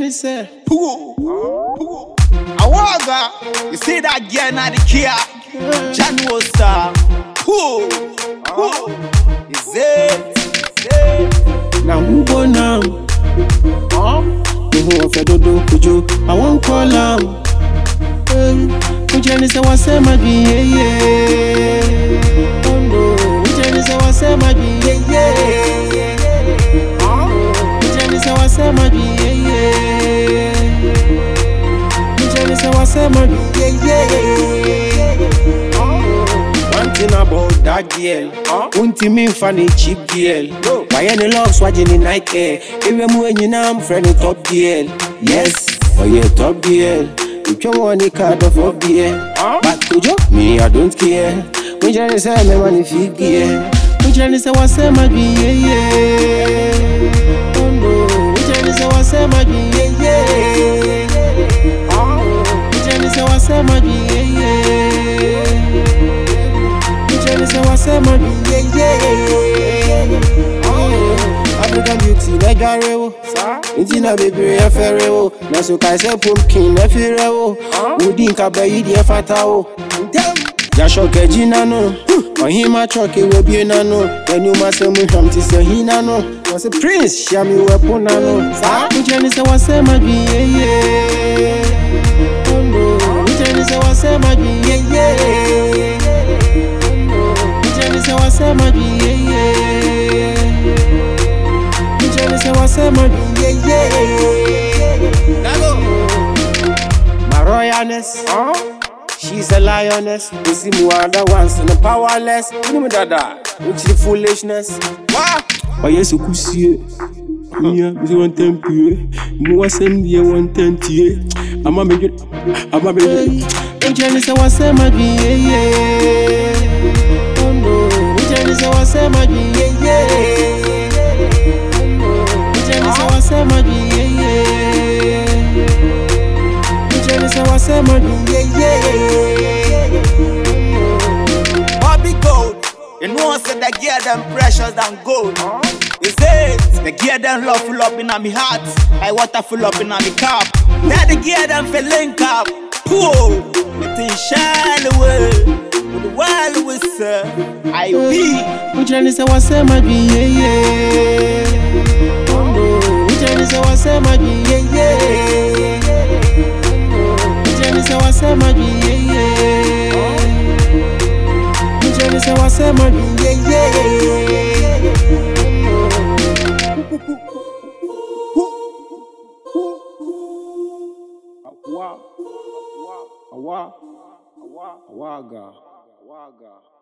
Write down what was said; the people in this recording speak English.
say, Poo. Awaga, you see that girl na the Kia. Januo star. Poo. Is it? now who born now? Who of do kujo? I won't call him. Ujani say what's a magi, yeah. Oh no, Ujani say what's a magi, yeah. Ujani say what's a magi, yeah. Ujani say what's a magi, yeah. One thing about that girl, unti me funny cheap girl. Why any love swaging in Nike? Even when you know I'm friendly top girl. Yes, oh yeah, top girl. If you want a card of beer, but to you, me, I don't care. When you say me money fee gear, when you say what's a magi, yeah. Oh no, when you say what's a magi, yeah. When you say what's a magi, yeah. When you say what's a magi, yeah. African beauty, like Garewo. Intina baby, a ferreo. Naso Kaisa pumpkin, a ferreo. Woodin Kabayi, a fatao. Jasho Kajinano. On him, a truck, it will be a nano. When you must have moved to say Hinano. Was a prince, Shami Wapunano. Which is a was a magi, yeah. Oh no, which is a was a magi, yeah. Which is a was a magi, yeah. Say what's a magi, yeah. My royalness, she's a lioness. We see more other ones and the powerless. You know that, which is foolishness. Wow. Oh yes, you could see it. Yeah, we want 10 p. More send you 110. I'm a major. Say what's a magi, yeah. Oh no, say what's a magi, yeah. What's a magi, yeah. Say what's a magi, yeah. Bobby Gold, you know I said the gear them precious than gold. Is it? The gear them love full up in my heart. I water full up in my cup. Now the gear them feel link up. Poor, it ain't shine away. The world was I be. Ujani say what's a magi, yeah. Ujani say what's a magi, yeah. Ujani say what's a magi, yeah. Ujani say what's a magi, yeah. Awaga.